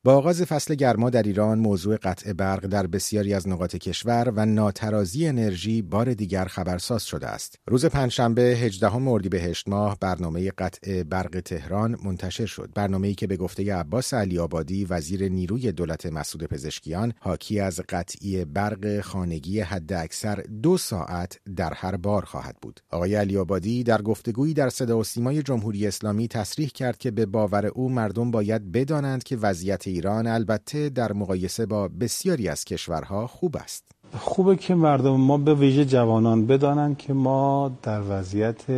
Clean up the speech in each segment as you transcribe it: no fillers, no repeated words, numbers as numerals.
با آغاز فصل گرما در ایران، موضوع قطع برق در بسیاری از نقاط کشور و ناترازی انرژی بار دیگر خبرساز شده است. روز پنجشنبه 18 اردیبهشت ماه برنامه قطع برق تهران منتشر شد. برنامه‌ای که به گفته عباس علی‌آبادی وزیر نیروی دولت مسعود پزشکیان حاکی از قطعی برق خانگی حداکثر 2 ساعت در هر بار خواهد بود. آقای علی‌آبادی در گفتگویی در صدا و سیمای جمهوری اسلامی تصریح کرد که به باور او مردم باید بدانند که وضعیت ایران البته در مقایسه با بسیاری از کشورها خوب است. خوبه که مردم ما به ویژه جوانان بدانند که ما در وضعیت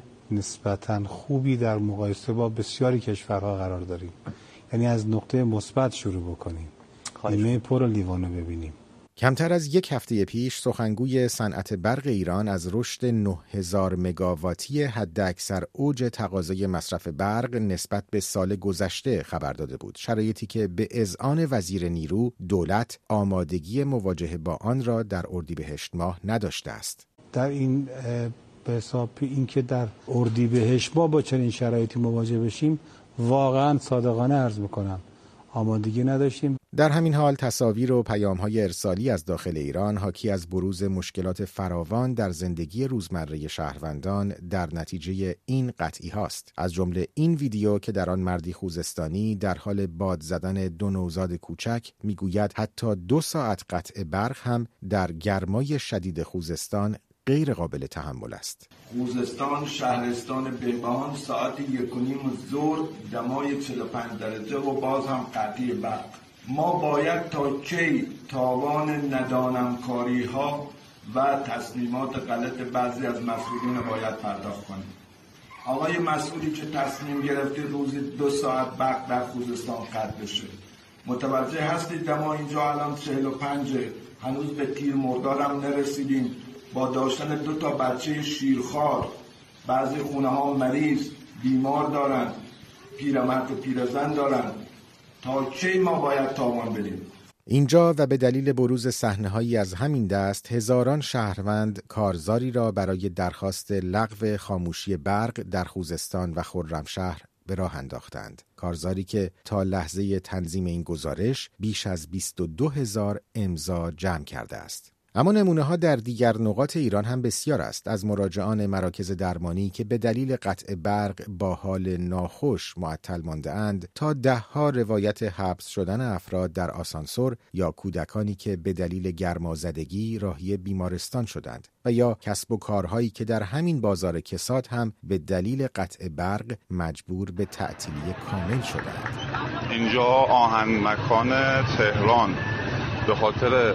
نسبتاً خوبی در مقایسه با بسیاری کشورها قرار داریم. یعنی از نقطه مثبت شروع بکنیم. نیمه پر لیوانو ببینیم. کمتر از یک هفته پیش سخنگوی صنعت برق ایران از رشد 9000 مگاواتی حداکثر اوج تقاضای مصرف برق نسبت به سال گذشته خبر داده بود، شرایطی که به اذعان وزیر نیرو دولت آمادگی مواجهه با آن را در اردیبهشت ماه نداشته است. در این به حساب این که در اردیبهشت ماه با چنین شرایطی مواجه بشیم واقعا صادقانه عرض میکنم آمادگی نداشتیم. در همین حال تصاویر و پیام‌های ارسالی از داخل ایران حاکی از بروز مشکلات فراوان در زندگی روزمره شهروندان در نتیجه این قطعی هاست. از جمله این ویدیو که در آن مردی خوزستانی در حال باد زدن 2 نوزاد کوچک میگوید حتی 2 ساعت قطع برق هم در گرمای شدید خوزستان غیر قابل تحمل است. خوزستان شهرستان بهبهان ساعت 1:30 ظهر دمای 45 درجه و باز هم قطعی برق. ما باید تا کی تاوان ندانمکاری ها و تصمیمات غلط بعضی از مسئولین باید پرداخت کنیم؟ آقای مسئولی که تصمیم گرفته روزی 2 ساعت برق در خوزستان قطع بشه، متوجه هستید دما اینجا الان 45 هنوز به تیر مرداد هم نرسیدیم. با داشتن 2 تا بچه شیرخوار، بعضی خونه ها مریض بیمار دارن، پیرمرد و پیرزن دارن، تا کی ما باید تاوان بدیم؟ اینجا و به دلیل بروز صحنه‌هایی از همین دست هزاران شهروند کارزاری را برای درخواست لغو خاموشی برق در خوزستان و خرمشهر به راه انداختند. کارزاری که تا لحظه تنظیم این گزارش بیش از 22,000 امضا جمع کرده است. اما نمونه‌ها در دیگر نقاط ایران هم بسیار است، از مراجعان مراکز درمانی که به دلیل قطع برق با حال ناخوش معطل مانده‌اند تا 10 روایت حبس شدن افراد در آسانسور یا کودکانی که به دلیل گرمازدگی راهی بیمارستان شدند و یا کسب و کارهایی که در همین بازار کساد هم به دلیل قطع برق مجبور به تعطیلی کامل شدند. اینجا آهن مکان تهران به خاطر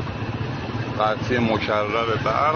قطعی مکرر برق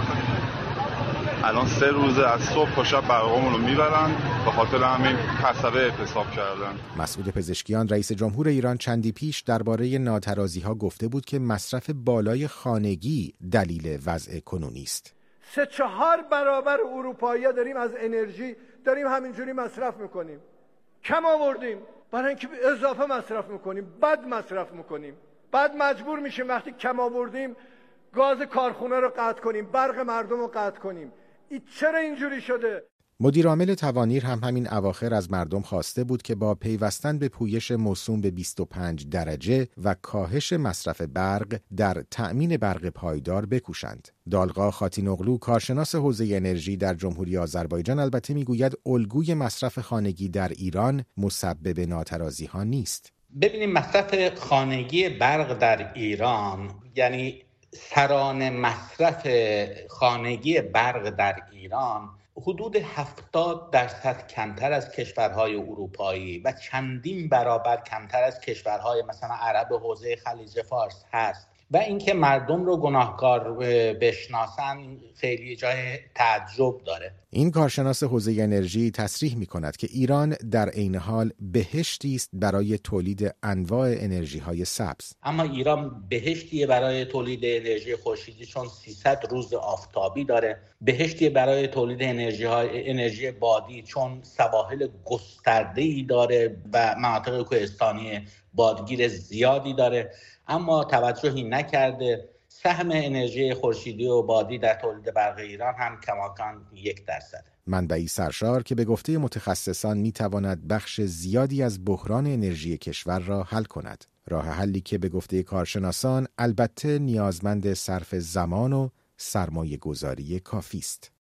الان 3 روزه از صبح تا شب برقامون رو میبرن، به خاطر همین حسابه اعتصاب کردن. مسعود پزشکیان رئیس جمهور ایران چندی پیش درباره ناترازی‌ها گفته بود که مصرف بالای خانگی دلیل وضع کنونی است. 3-4 برابر اروپایی‌ها داریم از انرژی داریم همینجوری مصرف میکنیم. کم آوردیم برای اینکه اضافه مصرف میکنیم، بد مصرف میکنیم. بعد مجبور میشیم وقتی کم آوردیم گاز کارخونه رو قطع کنیم، برق مردم رو قطع کنیم. این چرا اینجوری شده؟ مدیر عامل توانیر هم همین اواخر از مردم خواسته بود که با پیوستن به پویش موسوم به 25 درجه و کاهش مصرف برق در تأمین برق پایدار بکوشند. دالغا خاتینوغلو کارشناس حوزه انرژی در جمهوری آذربایجان البته میگوید الگوی مصرف خانگی در ایران مسبب ناترازی ها نیست. ببینیم مصرف خانگی برق در ایران، یعنی سرانه مصرف خانگی برق در ایران حدود 70% کمتر از کشورهای اروپایی و چندین برابر کمتر از کشورهای مثلا عرب حوزه خلیج فارس هست و اینکه مردم رو گناهکار بشناسن خیلی جای تعجب داره. این کارشناس حوزه انرژی تصریح می‌کند که ایران در عین حال بهشتی است برای تولید انواع انرژی‌های سبز. اما ایران بهشتیه برای تولید انرژی خورشیدی چون 300 روز آفتابی داره، بهشتیه برای تولید انرژی بادی چون سواحل گسترده‌ای داره و مناطق کوهستانی بادگیر زیادی داره، اما توجهی نکرده. سهم انرژی خورشیدی و بادی در تولید برق ایران هم کماکان 1%. منبعی سرشار که به گفته متخصصان میتواند بخش زیادی از بحران انرژی کشور را حل کند. راه حلی که به گفته کارشناسان البته نیازمند صرف زمان و سرمایه گذاری کافی است.